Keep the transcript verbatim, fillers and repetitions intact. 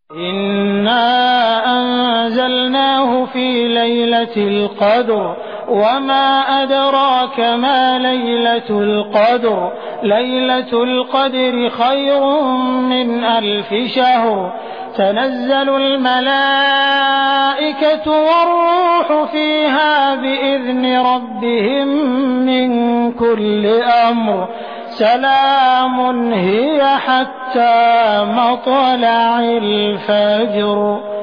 إِنَّا أَنزَلْنَاهُ فِي لَيْلَةِ الْقَدْرِ وَمَا أَدْرَاكَ مَا لَيْلَةُ الْقَدْرِ لَيْلَةُ الْقَدْرِ خَيْرٌ مِّنْ أَلْفِ شَهْرٍ تَنَزَّلُ الْمَلَائِكَةُ وَالرُّوحُ فِيهَا بِإِذْنِ رَبِّهِم مِّن كُلِّ أَمْرٍ سَلَامٌ هِيَ حَتَّىٰ مَطْلَعِ الْفَجْرِ.